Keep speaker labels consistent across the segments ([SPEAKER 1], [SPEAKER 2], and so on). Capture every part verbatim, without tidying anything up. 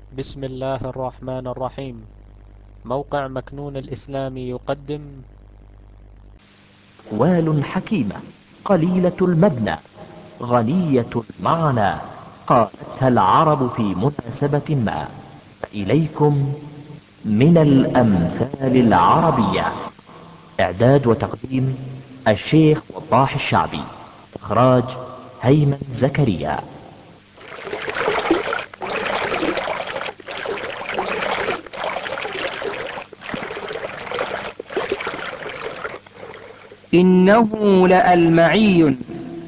[SPEAKER 1] بسم الله الرحمن الرحيم. موقع مكنون الإسلامي يقدم
[SPEAKER 2] وال حكيمة قليلة المبنى غنية المعنى، قالتها العرب في مناسبة ما. فإليكم من الأمثال العربية. إعداد وتقديم الشيخ وضاح الشعبي. إخراج هيمن زكريا.
[SPEAKER 3] إنه لألمعي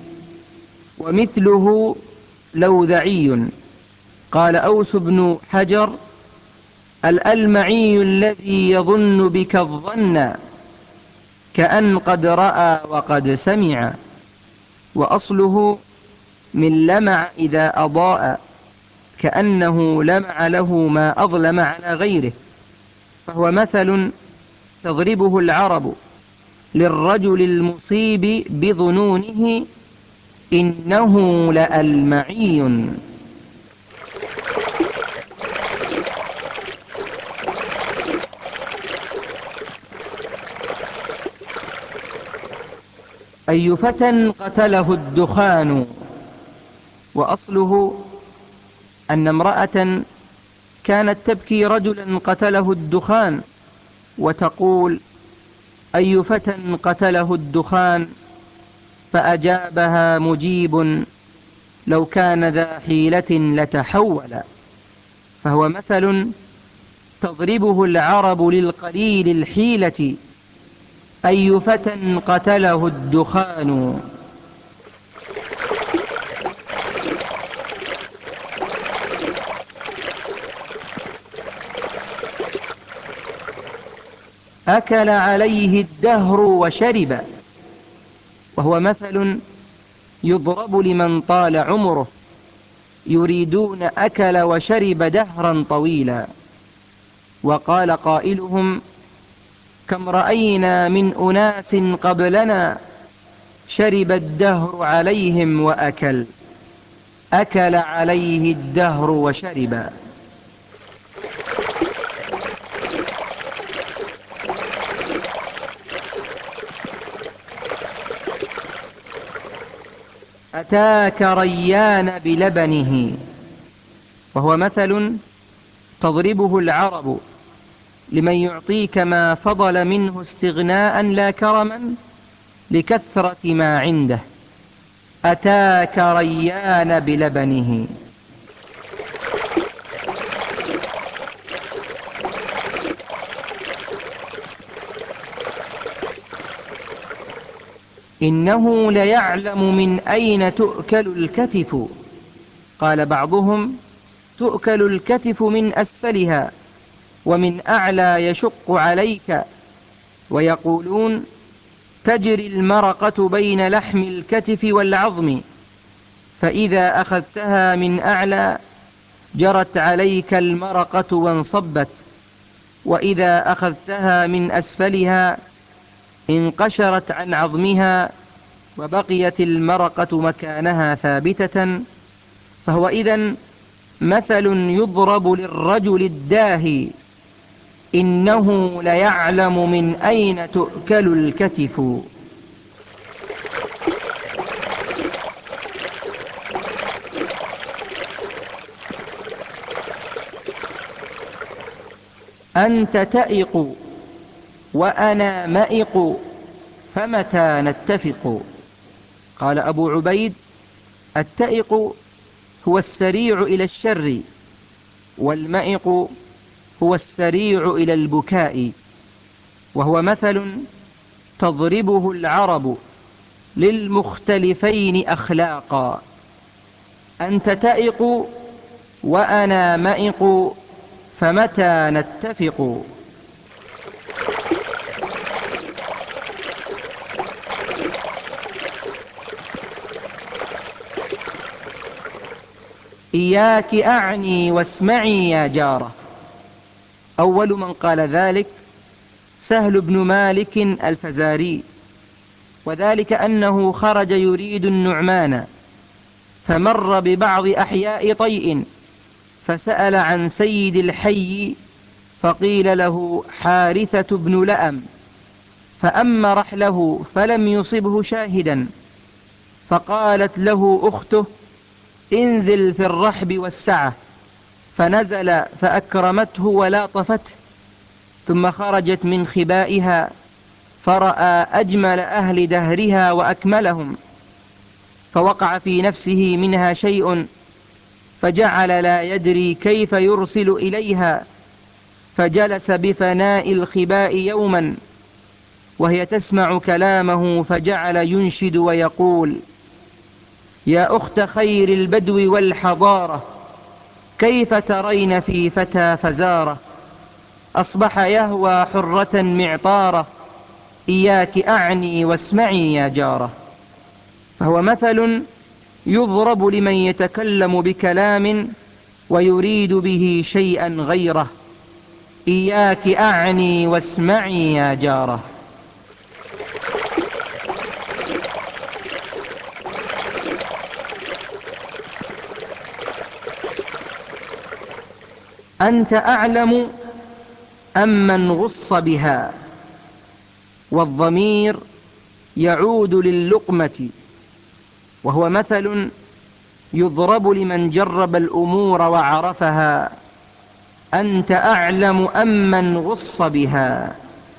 [SPEAKER 3] ومثله لوذعي. قال أوس بن حجر: الألمعي الذي يظن بك الظن كأن قد رأى وقد سمع. وأصله من لمع إذا أضاء، كأنه لمع له ما أظلم على غيره، فهو مثل تضربه العرب للرجل المصيب بظنونه إنه لألمعي. أي فتى قتله الدخان. وأصله أن امرأة كانت تبكي رجلا قتله الدخان، وتقول: أي فتى قتله الدخان. فأجابها مجيب: لو كان ذا حيلة لتحول. فهو مثل تضربه العرب للقليل الحيلة: أي فتى قتله الدخان. أكل عليه الدهر وشرب. وهو مثل يضرب لمن طال عمره، يريدون أكل وشرب دهرا طويلا. وقال قائلهم: كم رأينا من أناس قبلنا شرب الدهر عليهم وأكل. أكل عليه الدهر وشرب. أتاك ريان بلبنه. وهو مثل تضربه العرب لمن يعطيك ما فضل منه استغناء لا كرما لكثرة ما عنده. أتاك ريان بلبنه. إنه ليعلم من أين تؤكل الكتف. قال بعضهم: تؤكل الكتف من أسفلها، ومن أعلى يشق عليك. ويقولون: تجري المرقة بين لحم الكتف والعظم، فإذا أخذتها من أعلى جرت عليك المرقة وانصبت، وإذا أخذتها من أسفلها انقشرت عن عظمها وبقيت المرقة مكانها ثابتة. فهو إذن مثل يضرب للرجل الداهي: إنه ليعلم من أين تؤكل الكتف. أنت تئق وأنا مئق، فمتى نتفق. قال أبو عبيد: التئق هو السريع إلى الشر، والمئق هو السريع إلى البكاء. وهو مثل تضربه العرب للمختلفين أخلاقا: أنت تئق وأنا مئق، فمتى نتفق. إياك أعني واسمعي يا جارة. أول من قال ذلك سهل بن مالك الفزاري، وذلك أنه خرج يريد النعمان، فمر ببعض أحياء طيء، فسأل عن سيد الحي فقيل له حارثة بن لأم، فأما رحله فلم يصبه شاهدا، فقالت له أخته انزل في الرحب والسعة، فنزل فأكرمته ولاطفته، ثم خرجت من خبائها فرأى أجمل أهل دهرها وأكملهم، فوقع في نفسه منها شيء، فجعل لا يدري كيف يرسل إليها، فجلس بفناء الخباء يوما وهي تسمع كلامه، فجعل ينشد ويقول: يا أخت خير البدو والحضارة، كيف ترين في فتى فزارة، أصبح يهوى حرة معطارة، إياك أعني واسمعي يا جارة. فهو مثل يضرب لمن يتكلم بكلام ويريد به شيئا غيره: إياك أعني واسمعي يا جارة. أنت أعلم أم من غص بها، والضمير يعود للقمة، وهو مثل يضرب لمن جرب الأمور وعرفها: أنت أعلم أم من غص بها.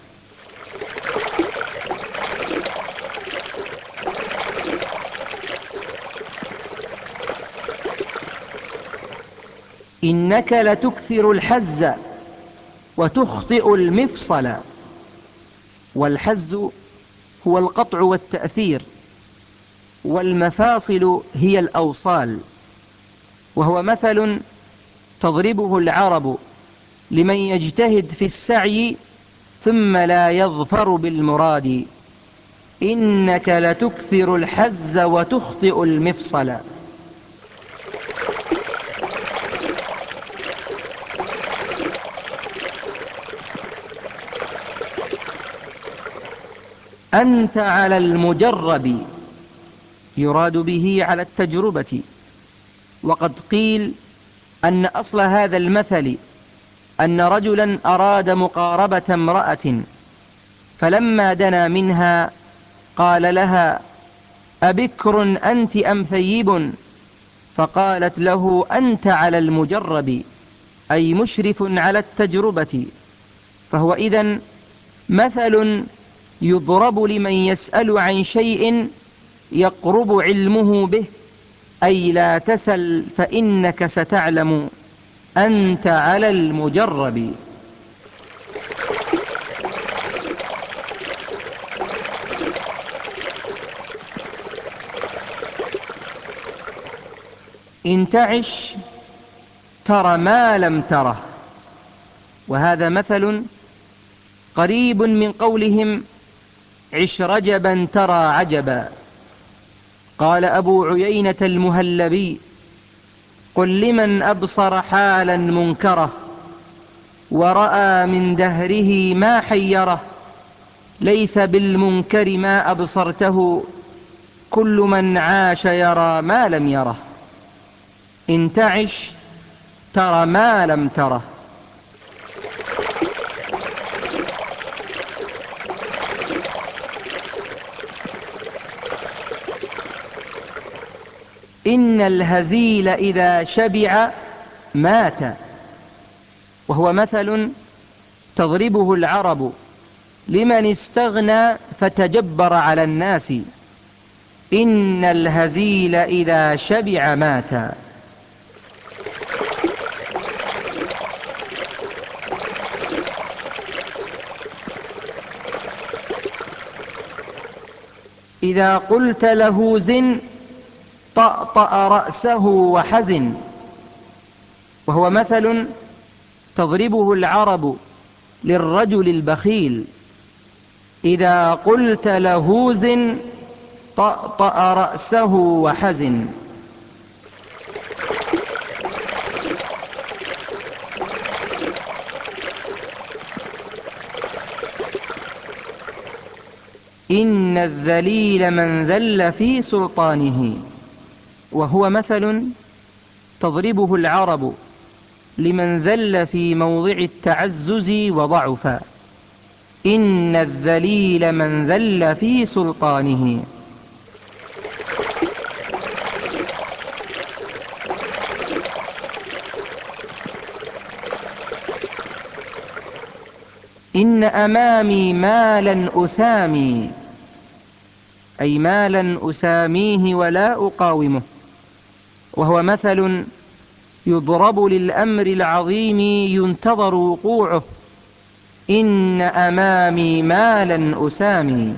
[SPEAKER 3] إنك لتكثر الحز وتخطئ المفصل. والحز هو القطع والتأثير، والمفاصل هي الأوصال، وهو مثل تضربه العرب لمن يجتهد في السعي ثم لا يظفر بالمراد: إنك لتكثر الحز وتخطئ المفصل. أنت على المجرب يراد به على التجربة، وقد قيل أن أصل هذا المثل أن رجلا أراد مقاربة امرأة، فلما دنا منها قال لها: أبكر أنت أم ثيب؟ فقالت له: أنت على المجرب، أي مشرف على التجربة. فهو إذن مثل يضرب لمن يسأل عن شيء يقرب علمه به، أي لا تسل فإنك ستعلم، أنت على المجرب. إن تعش ترى ما لم تره، وهذا مثل قريب من قولهم: عش رجبا ترى عجبا. قال أبو عيينة المهلبي: قل لمن أبصر حالا منكره، ورأى من دهره ما حيره، ليس بالمنكر ما أبصرته، كل من عاش يرى ما لم يره. إن تعش ترى ما لم تره. إن الهزيل إذا شبع مات، وهو مثل تضربه العرب لمن استغنى فتجبر على الناس: إن الهزيل إذا شبع مات. إذا قلت له زن طأطأ رأسه وحزن، وهو مثل تضربه العرب للرجل البخيل: إذا قلت له زن طأطأ رأسه وحزن. إن الذليل من ذل في سلطانه، وهو مثل تضربه العرب لمن ذل في موضع التعزز وضعف. إن الذليل من ذل في سلطانه. إن أمامي مالا أسامي، أي مالا أساميه ولا أقاومه، وهو مثل يضرب للأمر العظيم ينتظر وقوعه. إن أمامي مالا أسامي.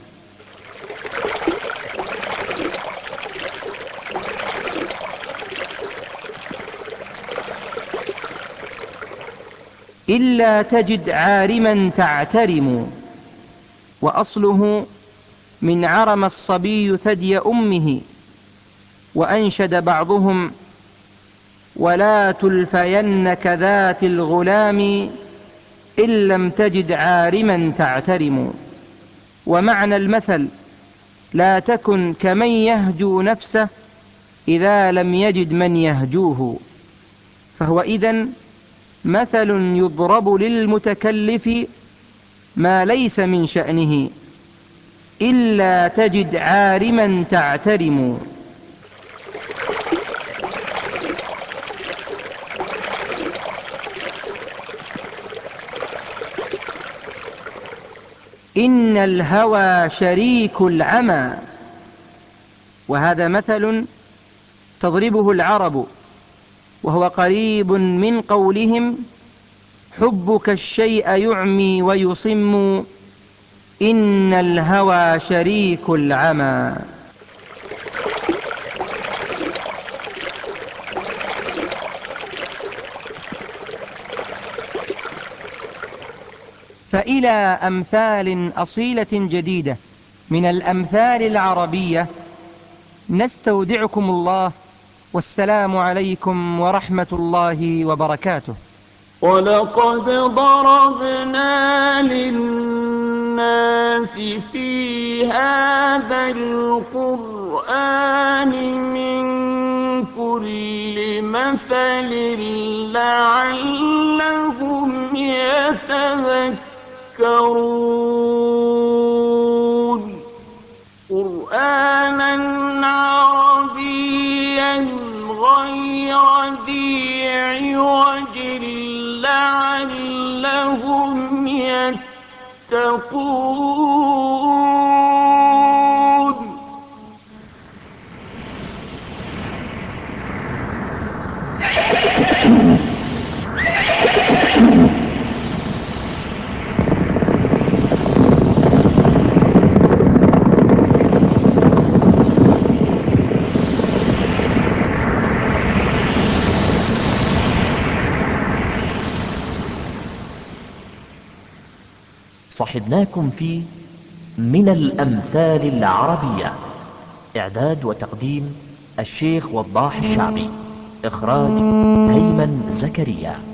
[SPEAKER 3] إلا تجد عارما تعترم، وأصله من عرم الصبي ثدي أمه. وأنشد بعضهم: ولا تلفينك ذات الغلام إن لم تجد عارما تعترم. ومعنى المثل: لا تكن كمن يهجو نفسه إذا لم يجد من يهجوه. فهو إذن مثل يضرب للمتكلف ما ليس من شأنه. إلا تجد عارما تعترم. إن الهوى شريك العمى، وهذا مثل تضربه العرب، وهو قريب من قولهم: حبك الشيء يعمي ويصم. إن الهوى شريك العمى. فإلى أمثال أصيلة جديدة من الأمثال العربية نستودعكم الله، والسلام عليكم ورحمة الله وبركاته.
[SPEAKER 4] ولقد ضربنا للناس في هذا القرآن من كل مثل لعلهم يتذكرون. قرآنا عربيا غير ذي عوج لعلهم يتقون.
[SPEAKER 2] صحبناكم في من الأمثال العربية. إعداد وتقديم الشيخ وضاح الشعبي. إخراج هيمن زكريا.